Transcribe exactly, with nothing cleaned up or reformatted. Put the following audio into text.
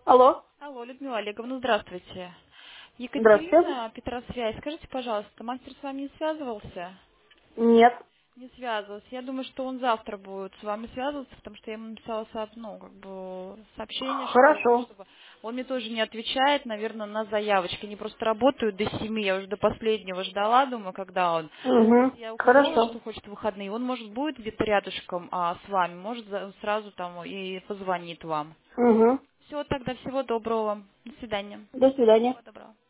Алло, Алло, Людмила Олеговна, здравствуйте. здравствуйте. Екатерина, Петросвязь, скажите, пожалуйста, мастер с вами не связывался? Нет. Не связывался. Я думаю, что он завтра будет с вами связываться, потому что я ему написала со- ну, как бы сообщение, что вот, Хорошо. чтобы... Он мне тоже не отвечает, наверное, на заявочки. Они просто работают до семи, я уже до последнего ждала, думаю, когда он. Угу. Если я указала, Хорошо. что хочет в выходные, он, может, будет где-то рядышком а, с вами, может, за- сразу там и позвонит вам. Угу. Все, тогда всего доброго вам. До свидания. До свидания. Всего доброго.